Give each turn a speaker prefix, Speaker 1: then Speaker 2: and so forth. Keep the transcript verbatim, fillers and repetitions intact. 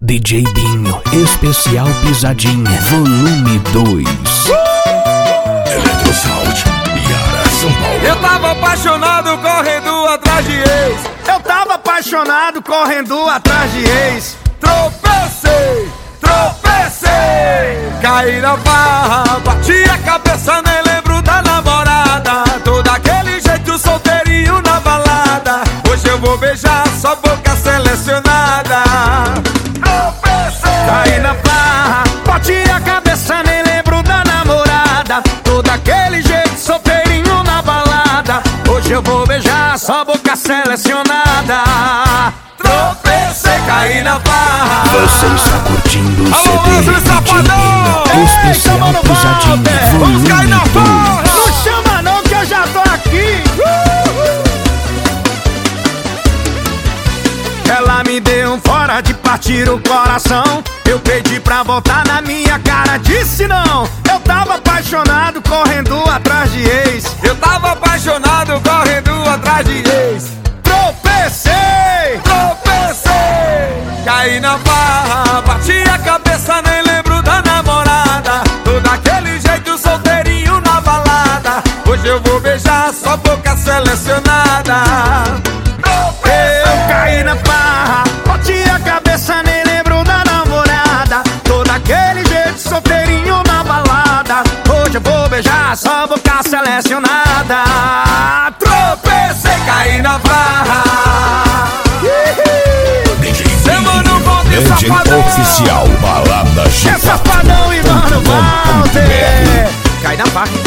Speaker 1: D J Binho, especial Pisadinha, volume dois.
Speaker 2: Eletrosound, Iara, São Paulo.
Speaker 3: Eu tava apaixonado correndo atrás de ex.
Speaker 4: Eu tava apaixonado correndo atrás de ex.
Speaker 3: Tropecei, tropecei, caí na barra, bati a cabeça, nem lembro da namorada. Todo aquele jeito solteirinho na balada. Hoje eu vou beijar sua boca selecionada. Tropecei,
Speaker 4: caí na barra, bati a cabeça, nem lembro da namorada. Todo aquele jeito solteirinho na balada. Hoje eu vou beijar sua boca selecionada.
Speaker 3: Tropecei, caí na barra.
Speaker 1: Você está curtindo o
Speaker 3: Alô,
Speaker 1: C D
Speaker 3: Wesley
Speaker 1: D J
Speaker 3: Safadão!
Speaker 1: Binho, especial
Speaker 4: Ei,
Speaker 1: Pisadinha,
Speaker 3: Vamos cair na
Speaker 1: volume
Speaker 3: barra!
Speaker 1: dois.
Speaker 4: Não chama não que eu já tô aqui. Ela me deu um fora de partir o coração. Eu pedi pra voltar na minha cara, disse não. Eu tava apaixonado correndo atrás de ex.
Speaker 3: Eu tava apaixonado correndo atrás de ex.
Speaker 4: Tropecei,
Speaker 3: Tropecei, caí na barra, bati a cabeça, nem lembro da namorada. Todo aquele jeito solteirinho na balada. Hoje eu vou beijar sua boca selecionada.
Speaker 4: eu caí na barra, bati a cabeça, nem lembro da namorada. Todo aquele jeito solteirinho na balada. Hoje eu vou beijar sua boca selecionada.
Speaker 3: Tropecei, caí na barra. Seu mano Walter
Speaker 2: D J
Speaker 3: Safadão.
Speaker 2: oficial, balada
Speaker 4: É Safadão e Mano Walter. Cai na barra.